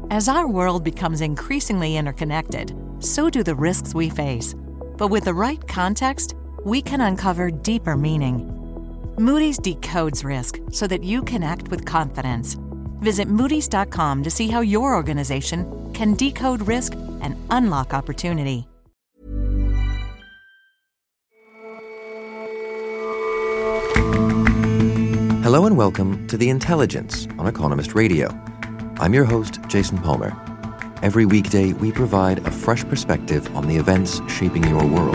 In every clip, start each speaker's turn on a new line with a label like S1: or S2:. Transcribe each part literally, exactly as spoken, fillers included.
S1: As our world becomes increasingly interconnected, so do the risks we face. But with the right context, we can uncover deeper meaning. Moody's decodes risk so that you can act with confidence. Visit Moody's dot com to see how your organization can decode risk and unlock opportunity.
S2: Hello and welcome to The Intelligence on Economist Radio. I'm your host, Jason Palmer. Every weekday, we provide a fresh perspective on the events shaping your world.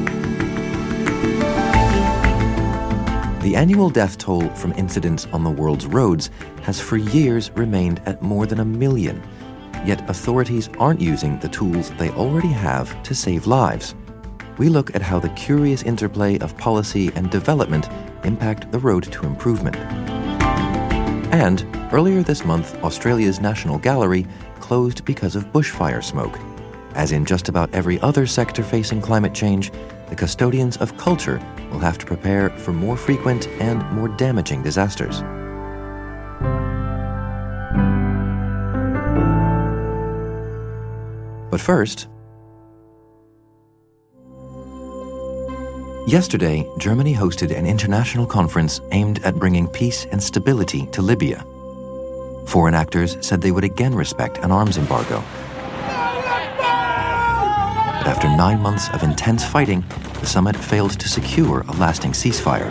S2: The annual death toll from incidents on the world's roads has for years remained at more than a million. Yet authorities aren't using the tools they already have to save lives. We look at how the curious interplay of policy and development impact the road to improvement. And earlier this month, Australia's National Gallery closed because of bushfire smoke. As in just about every other sector facing climate change, the custodians of culture will have to prepare for more frequent and more damaging disasters. But first, yesterday, Germany hosted an international conference aimed at bringing peace and stability to Libya. Foreign actors said they would again respect an arms embargo. But after nine months of intense fighting, the summit failed to secure a lasting ceasefire.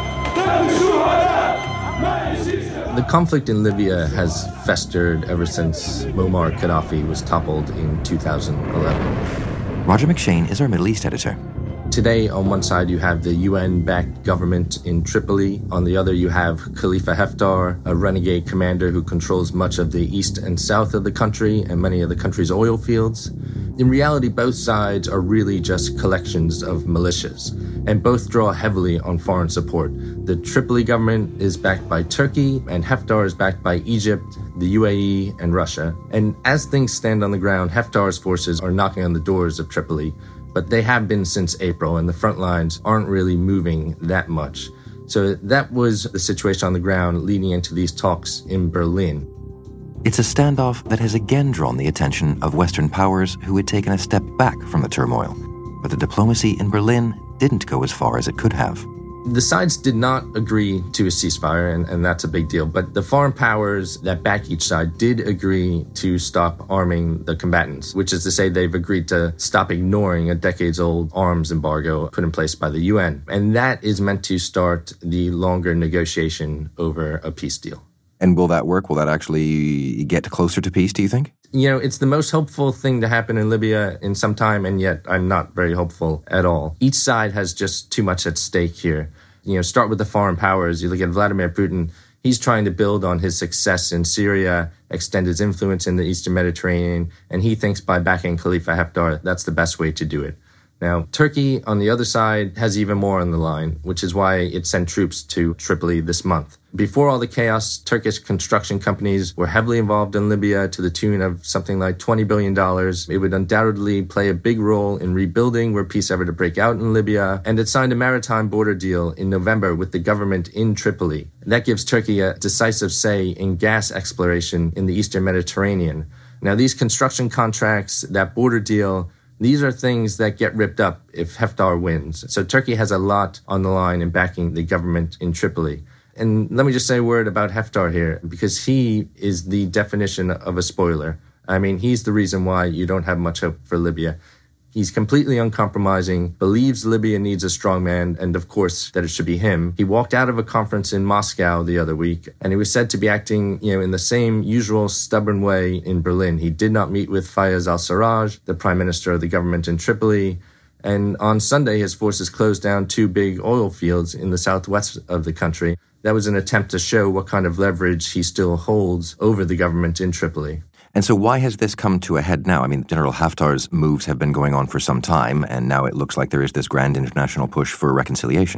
S3: The conflict in Libya has festered ever since Muammar Gaddafi was toppled in two thousand eleven.
S2: Roger McShane is our Middle East editor.
S3: Today, on one side, you have the U N-backed government in Tripoli. On the other, you have Khalifa Haftar, a renegade commander who controls much of the east and south of the country and many of the country's oil fields. In reality, both sides are really just collections of militias, and both draw heavily on foreign support. The Tripoli government is backed by Turkey, and Haftar is backed by Egypt, the U A E, and Russia. And as things stand on the ground, Haftar's forces are knocking on the doors of Tripoli, but they have been since April, and the front lines aren't really moving that much. So that was the situation on the ground leading into these talks in Berlin.
S2: It's a standoff that has again drawn the attention of Western powers who had taken a step back from the turmoil. But the diplomacy in Berlin didn't go as far as it could have.
S3: The sides did not agree to a ceasefire, and, and that's a big deal. But the foreign powers that back each side did agree to stop arming the combatants, which is to say they've agreed to stop ignoring a decades-old arms embargo put in place by the U N. And that is meant to start the longer negotiation over a peace deal.
S2: And will that work? Will that actually get closer to peace, do you think?
S3: You know, it's the most hopeful thing to happen in Libya in some time, and yet I'm not very hopeful at all. Each side has just too much at stake here. You know, start with the foreign powers. You look at Vladimir Putin. He's trying to build on his success in Syria, extend his influence in the Eastern Mediterranean, and he thinks by backing Khalifa Haftar, that's the best way to do it. Now, Turkey, on the other side, has even more on the line, which is why it sent troops to Tripoli this month. Before all the chaos, Turkish construction companies were heavily involved in Libya to the tune of something like twenty billion dollars. It would undoubtedly play a big role in rebuilding were peace ever to break out in Libya. And it signed a maritime border deal in November with the government in Tripoli. That gives Turkey a decisive say in gas exploration in the Eastern Mediterranean. Now, these construction contracts, that border deal, these are things that get ripped up if Haftar wins. So Turkey has a lot on the line in backing the government in Tripoli. And let me just say a word about Haftar here, because he is the definition of a spoiler. I mean, he's the reason why you don't have much hope for Libya. He's completely uncompromising, believes Libya needs a strongman, and of course that it should be him. He walked out of a conference in Moscow the other week, and he was said to be acting, you know, in the same usual stubborn way in Berlin. He did not meet with Fayez al-Sarraj, the prime minister of the government in Tripoli. And on Sunday, his forces closed down two big oil fields in the southwest of the country. That was an attempt to show what kind of leverage he still holds over the government in Tripoli.
S2: And so why has this come to a head now? I mean, General Haftar's moves have been going on for some time, and now it looks like there is this grand international push for reconciliation.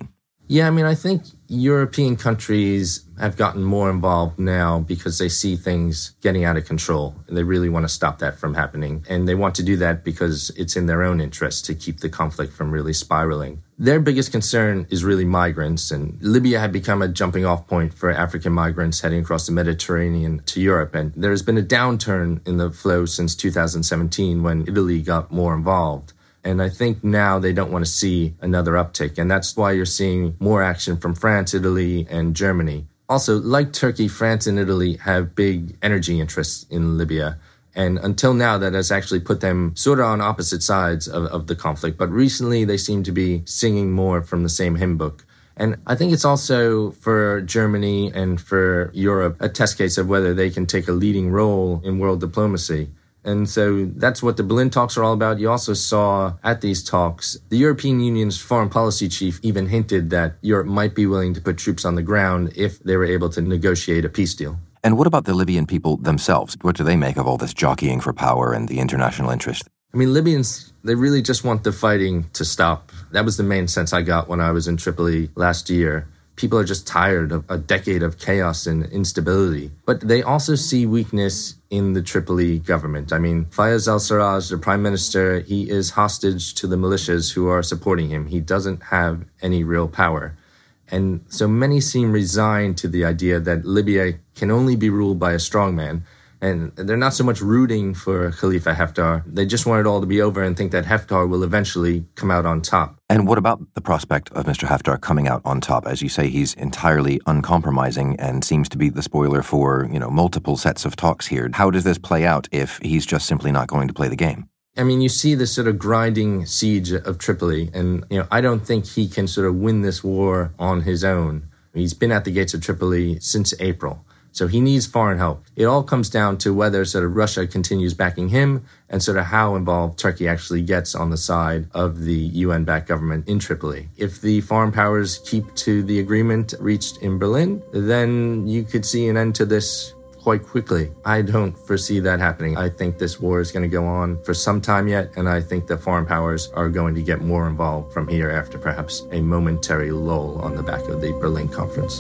S3: Yeah, I mean, I think European countries have gotten more involved now because they see things getting out of control. And they really want to stop that from happening. And they want to do that because it's in their own interest to keep the conflict from really spiraling. Their biggest concern is really migrants. And Libya had become a jumping off point for African migrants heading across the Mediterranean to Europe. And there has been a downturn in the flow since two thousand seventeen when Italy got more involved. And I think now they don't want to see another uptick. And that's why you're seeing more action from France, Italy, and Germany. Also, like Turkey, France and Italy have big energy interests in Libya. And until now, that has actually put them sort of on opposite sides of, of the conflict. But recently, they seem to be singing more from the same hymn book. And I think it's also for Germany and for Europe a test case of whether they can take a leading role in world diplomacy. And so that's what the Berlin talks are all about. You also saw at these talks, the European Union's foreign policy chief even hinted that Europe might be willing to put troops on the ground if they were able to negotiate a peace deal.
S2: And what about the Libyan people themselves? What do they make of all this jockeying for power and the international interest?
S3: I mean, Libyans, they really just want the fighting to stop. That was the main sense I got when I was in Tripoli last year. People are just tired of a decade of chaos and instability. But they also see weakness in the Tripoli government. I mean, Fayez al-Sarraj, the prime minister, he is hostage to the militias who are supporting him. He doesn't have any real power. And so many seem resigned to the idea that Libya can only be ruled by a strongman. And they're not so much rooting for Khalifa Haftar. They just want it all to be over and think that Haftar will eventually come out on top.
S2: And what about the prospect of Mister Haftar coming out on top? As you say, he's entirely uncompromising and seems to be the spoiler for, you know, multiple sets of talks here. How does this play out if he's just simply not going to play the game?
S3: I mean, you see this sort of grinding siege of Tripoli, and, you know, I don't think he can sort of win this war on his own. He's been at the gates of Tripoli since April. So he needs foreign help. It all comes down to whether sort of Russia continues backing him and sort of how involved Turkey actually gets on the side of the U N-backed government in Tripoli. If the foreign powers keep to the agreement reached in Berlin, then you could see an end to this quite quickly. I don't foresee that happening. I think this war is going to go on for some time yet, and I think the foreign powers are going to get more involved from here after perhaps a momentary lull on the back of the Berlin conference.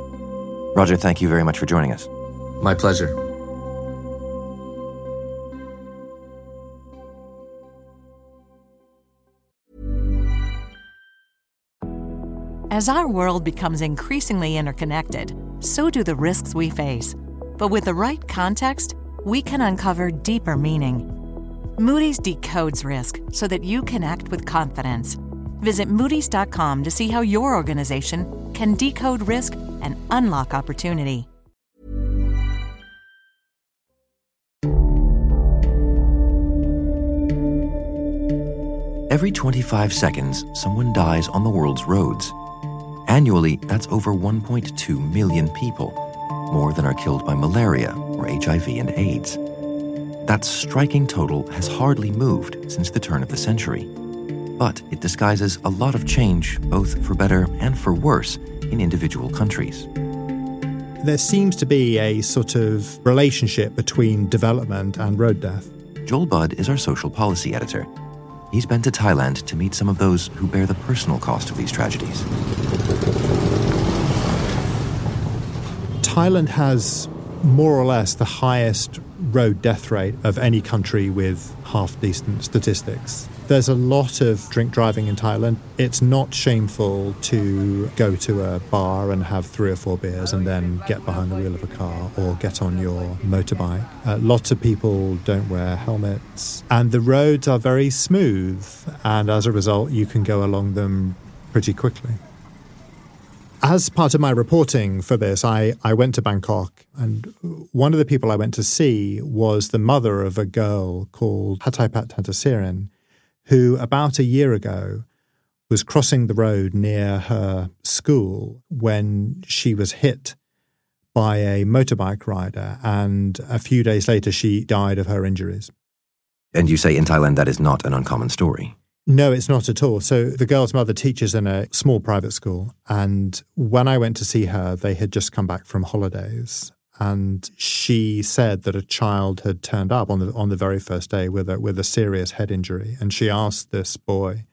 S2: Roger, thank you very much for joining us.
S3: My pleasure.
S1: As our world becomes increasingly interconnected, so do the risks we face. But with the right context, we can uncover deeper meaning. Moody's decodes risk so that you can act with confidence. Visit Moody's dot com to see how your organization can decode risk and unlock opportunity.
S2: Every twenty-five seconds, someone dies on the world's roads. Annually, that's over one point two million people, more than are killed by malaria or H I V and AIDS. That striking total has hardly moved since the turn of the century. But it disguises a lot of change, both for better and for worse, in individual countries.
S4: There seems to be a sort of relationship between development and road death.
S2: Joel Budd is our social policy editor. He's been to Thailand to meet some of those who bear the personal cost of these tragedies.
S4: Thailand has more or less the highest road death rate of any country with half-decent statistics. There's a lot of drink driving in Thailand. It's not shameful to go to a bar and have three or four beers and then get behind the wheel of a car or get on your motorbike. Uh, lots of people don't wear helmets. And the roads are very smooth. And as a result, you can go along them pretty quickly. As part of my reporting for this, I, I went to Bangkok, and one of the people I went to see was the mother of a girl called Hataipat Tantasirin, who about a year ago was crossing the road near her school when she was hit by a motorbike rider, and a few days later she died of her injuries.
S2: And you say in Thailand that is not an uncommon story?
S4: No, it's not at all. So the girl's mother teaches in a small private school, and when I went to see her, they had just come back from holidays. And she said that a child had turned up on the on the very first day with a with a serious head injury. And she asked this boy,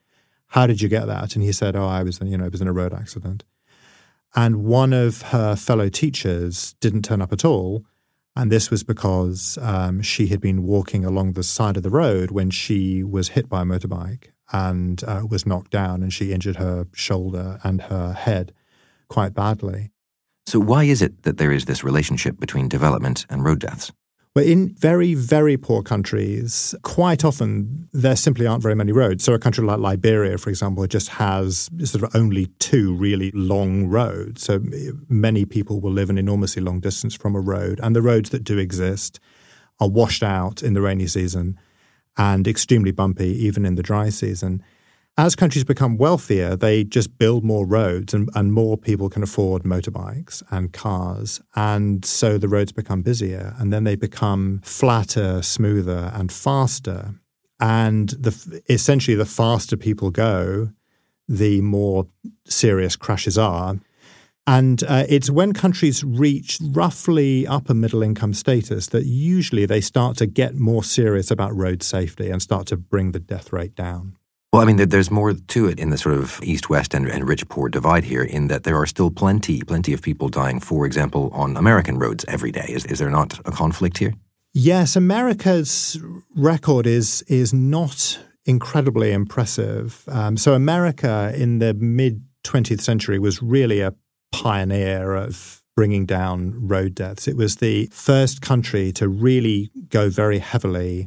S4: how did you get that? And he said, oh, I was, you know, I was in a road accident. And one of her fellow teachers didn't turn up at all. And this was because um, she had been walking along the side of the road when she was hit by a motorbike and uh, was knocked down, and she injured her shoulder and her head quite badly.
S2: So why is it that there is this relationship between development and road deaths?
S4: Well, in very, very poor countries, quite often there simply aren't very many roads. So a country like Liberia, for example, just has sort of only two really long roads. So many people will live an enormously long distance from a road. And the roads that do exist are washed out in the rainy season and extremely bumpy even in the dry season. As countries become wealthier, they just build more roads and, and more people can afford motorbikes and cars. And so the roads become busier and then they become flatter, smoother and faster. And the, essentially the faster people go, the more serious crashes are. And uh, it's when countries reach roughly upper middle income status that usually they start to get more serious about road safety and start to bring the death rate down.
S2: Well, I mean, there's more to it in the sort of east-west and, and rich-poor divide here, in that there are still plenty, plenty of people dying, for example, on American roads every day. Is, is there not a conflict here?
S4: Yes, America's record is is not incredibly impressive. Um, so America in the mid-twentieth century was really a pioneer of bringing down road deaths. It was the first country to really go very heavily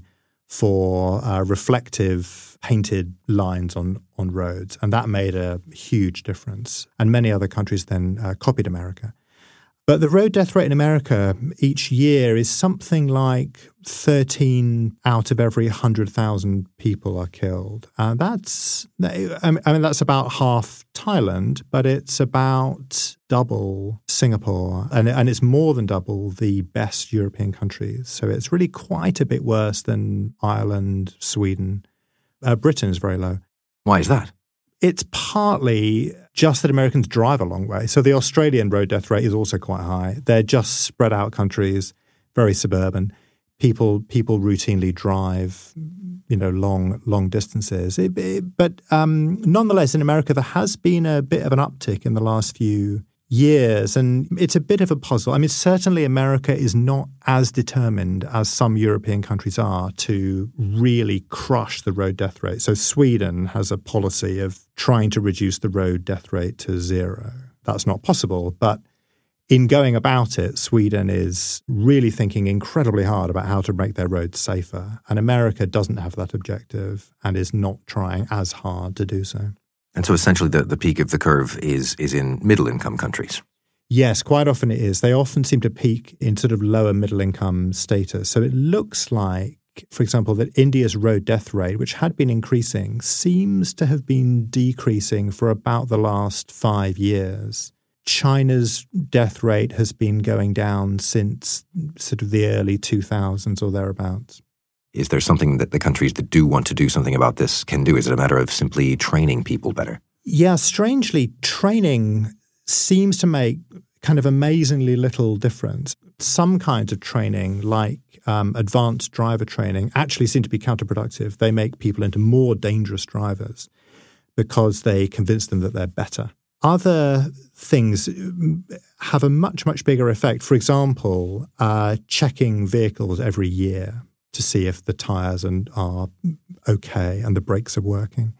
S4: for uh, reflective painted lines on, on roads. And that made a huge difference. And many other countries then uh, copied America. But the road death rate in America each year is something like thirteen out of every one hundred thousand people are killed. Uh, that's, I mean, that's about half Thailand, but it's about double Singapore. And, and it's more than double the best European countries. So it's really quite a bit worse than Ireland, Sweden. Uh, Britain is very low.
S2: Why is that?
S4: It's partly just that Americans drive a long way. So the Australian road death rate is also quite high. They're just spread out countries, very suburban. People people routinely drive, you know, long long distances. It, it, but um, nonetheless, in America, there has been a bit of an uptick in the last few years, and it's a bit of a puzzle. I mean, certainly America is not as determined as some European countries are to really crush the road death rate. So Sweden has a policy of trying to reduce the road death rate to zero. That's not possible, but in going about it, Sweden is really thinking incredibly hard about how to make their roads safer. And America doesn't have that objective and is not trying as hard to do so.
S2: And so essentially the, the peak of the curve is is in middle-income countries.
S4: Yes, quite often it is. They often seem to peak in sort of lower middle-income status. So it looks like, for example, that India's road death rate, which had been increasing, seems to have been decreasing for about the last five years. China's death rate has been going down since sort of the early two thousands or thereabouts.
S2: Is there something that the countries that do want to do something about this can do? Is it a matter of simply training people better?
S4: Yeah, strangely, training seems to make kind of amazingly little difference. Some kinds of training, like um, advanced driver training, actually seem to be counterproductive. They make people into more dangerous drivers because they convince them that they're better. Other things have a much, much bigger effect. For example, uh, checking vehicles every year to see if the tyres and are okay and the brakes are working.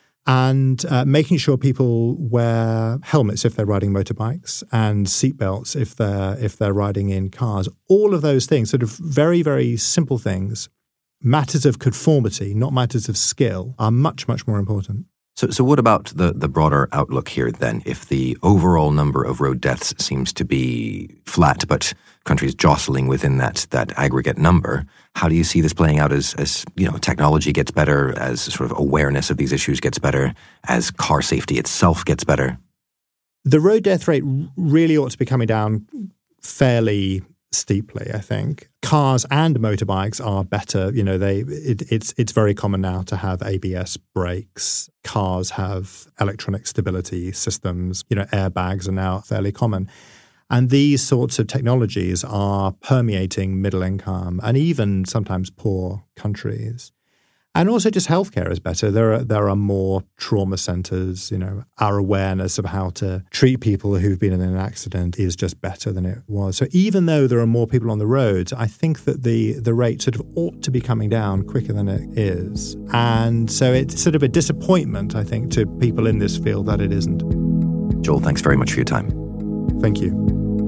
S4: And uh, making sure people wear helmets if they're riding motorbikes and seatbelts if they're if they're riding in cars. All of those things, sort of very, very simple things, matters of conformity, not matters of skill, are much, much more important.
S2: So so what about the, the broader outlook here then? If the overall number of road deaths seems to be flat, but countries jostling within that that aggregate number, how do you see this playing out as, as you know, technology gets better, as sort of awareness of these issues gets better, as car safety itself gets better?
S4: The road death rate really ought to be coming down fairly steeply, I think. Cars and motorbikes are better. You know, they it, it's it's very common now to have A B S brakes. Cars have electronic stability systems. You know, airbags are now fairly common. And these sorts of technologies are permeating middle income and even sometimes poor countries. And also just healthcare is better. There are there are more trauma centres, you know, our awareness of how to treat people who've been in an accident is just better than it was. So even though there are more people on the roads, I think that the, the rate sort of ought to be coming down quicker than it is. And so it's sort of a disappointment, I think, to people in this field that it isn't.
S2: Joel, thanks very much for your time.
S4: Thank you.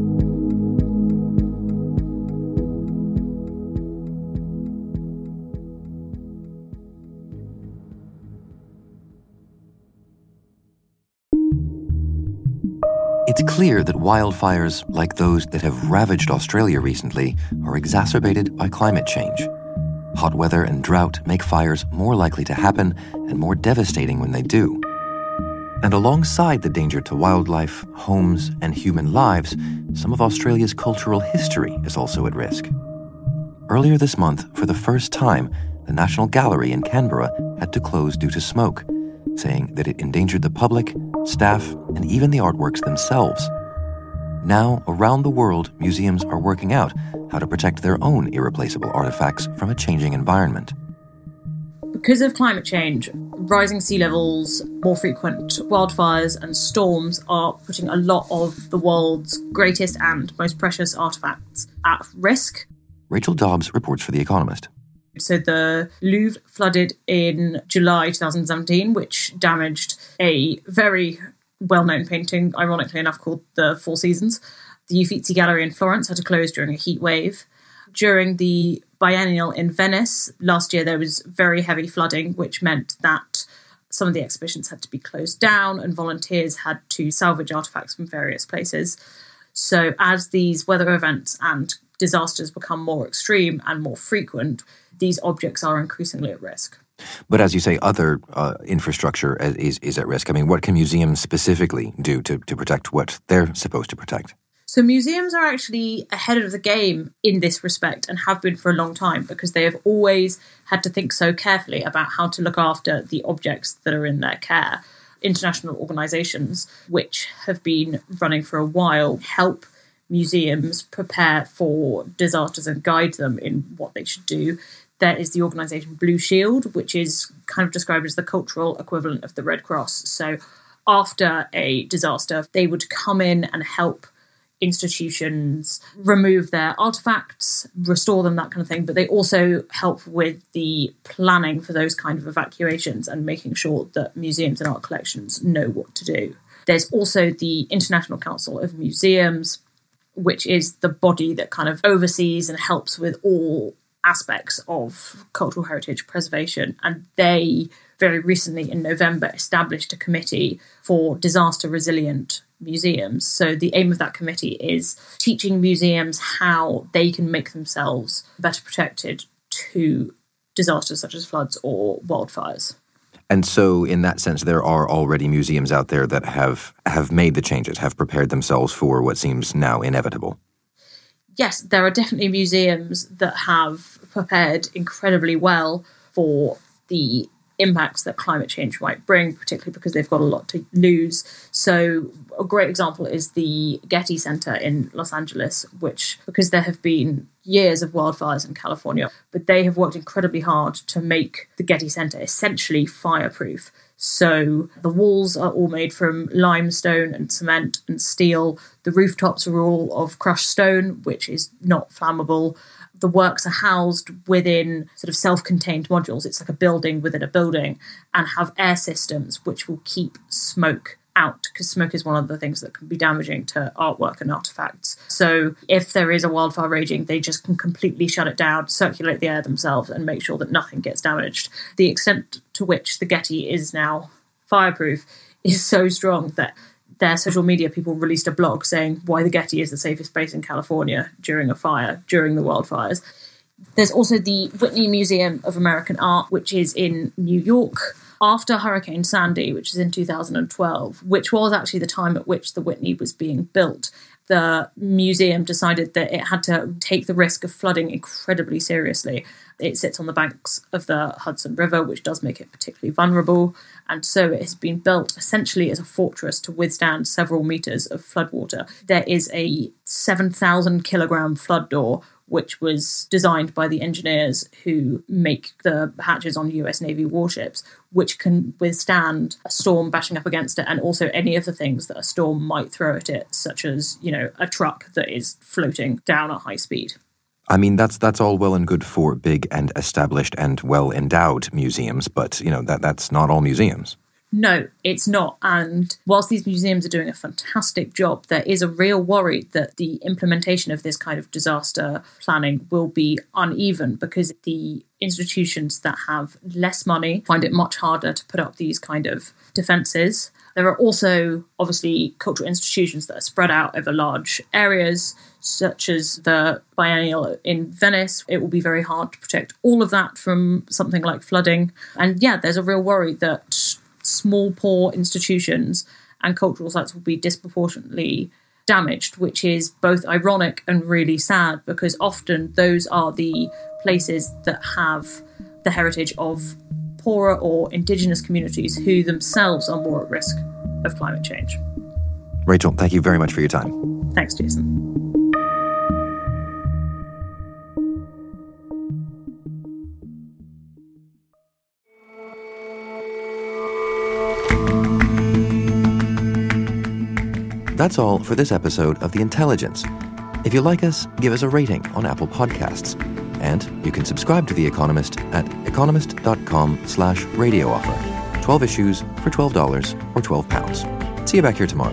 S2: It's clear that wildfires like those that have ravaged Australia recently are exacerbated by climate change. Hot weather and drought make fires more likely to happen and more devastating when they do. And alongside the danger to wildlife, homes, and human lives, some of Australia's cultural history is also at risk. Earlier this month, for the first time, the National Gallery in Canberra had to close due to smoke, saying that it endangered the public, staff, and even the artworks themselves. Now, around the world, museums are working out how to protect their own irreplaceable artifacts from a changing environment.
S5: Because of climate change, rising sea levels, more frequent wildfires and storms are putting a lot of the world's greatest and most precious artefacts at risk.
S2: Rachel Dobbs reports for The Economist.
S5: So the Louvre flooded in July twenty seventeen, which damaged a very well-known painting, ironically enough, called The Four Seasons. The Uffizi Gallery in Florence had to close during a heat wave. During the biennial in Venice last year, there was very heavy flooding, which meant that some of the exhibitions had to be closed down and volunteers had to salvage artefacts from various places. So as these weather events and disasters become more extreme and more frequent, these objects are increasingly at risk.
S2: But as you say, other uh, infrastructure is, is at risk. I mean, what can museums specifically do to, to protect what they're supposed to protect?
S5: So museums are actually ahead of the game in this respect and have been for a long time because they have always had to think so carefully about how to look after the objects that are in their care. International organisations, which have been running for a while, help museums prepare for disasters and guide them in what they should do. There is the organisation Blue Shield, which is kind of described as the cultural equivalent of the Red Cross. So after a disaster, they would come in and help institutions remove their artefacts, restore them, that kind of thing. But they also help with the planning for those kind of evacuations and making sure that museums and art collections know what to do. There's also the International Council of Museums, which is the body that kind of oversees and helps with all aspects of cultural heritage preservation. And they very recently in November established a committee for disaster resilient museums. So the aim of that committee is teaching museums how they can make themselves better protected to disasters such as floods or wildfires.
S2: And so in that sense, there are already museums out there that have, have made the changes, have prepared themselves for what seems now inevitable.
S5: Yes, there are definitely museums that have prepared incredibly well for the impacts that climate change might bring, particularly because they've got a lot to lose. So a great example is the Getty Center in Los Angeles, which, because there have been years of wildfires in California, but they have worked incredibly hard to make the Getty Center essentially fireproof. So the walls are all made from limestone and cement and steel. The rooftops are all of crushed stone, which is not flammable. The works are housed within sort of self-contained modules. It's like a building within a building, and have air systems which will keep smoke out, because smoke is one of the things that can be damaging to artwork and artifacts. So if there is a wildfire raging, they just can completely shut it down, circulate the air themselves, and make sure that nothing gets damaged. The extent to which the Getty is now fireproof is so strong that their social media people released a blog saying why the Getty is the safest place in California during a fire, during the wildfires. There's also the Whitney Museum of American Art, which is in New York, after Hurricane Sandy, which is in two thousand twelve, which was actually the time at which the Whitney was being built. The museum decided that it had to take the risk of flooding incredibly seriously. It sits on the banks of the Hudson River, which does make it particularly vulnerable. And so it has been built essentially as a fortress to withstand several metres of floodwater. There is a seven thousand kilogram flood door, which was designed by the engineers who make the hatches on U S Navy warships, which can withstand a storm bashing up against it and also any of the things that a storm might throw at it, such as, you know, a truck that is floating down at high speed.
S2: I mean, that's that's all well and good for big and established and well-endowed museums, but, you know, that that's not all museums.
S5: No, it's not. And whilst these museums are doing a fantastic job, there is a real worry that the implementation of this kind of disaster planning will be uneven because the institutions that have less money find it much harder to put up these kind of defences. There are also, obviously, cultural institutions that are spread out over large areas, such as the Biennial in Venice. It will be very hard to protect all of that from something like flooding. And yeah, there's a real worry that small, poor institutions and cultural sites will be disproportionately damaged, which is both ironic and really sad because often those are the places that have the heritage of poorer or indigenous communities who themselves are more at risk of climate change.
S2: Rachel, thank you very much for your time.
S5: Thanks, Jason.
S2: That's all for this episode of The Intelligence. If you like us, give us a rating on Apple Podcasts. And you can subscribe to The Economist at economist.com slash radio offer. twelve issues for twelve dollars or twelve pounds. See you back here tomorrow.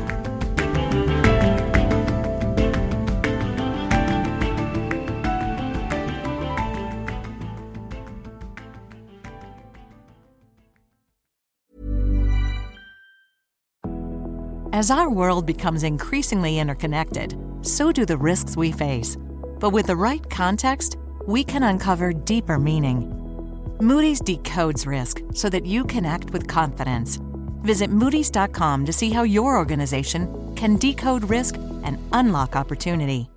S1: As our world becomes increasingly interconnected, so do the risks we face. But with the right context, we can uncover deeper meaning. Moody's decodes risk so that you can act with confidence. Visit Moody's dot com to see how your organization can decode risk and unlock opportunity.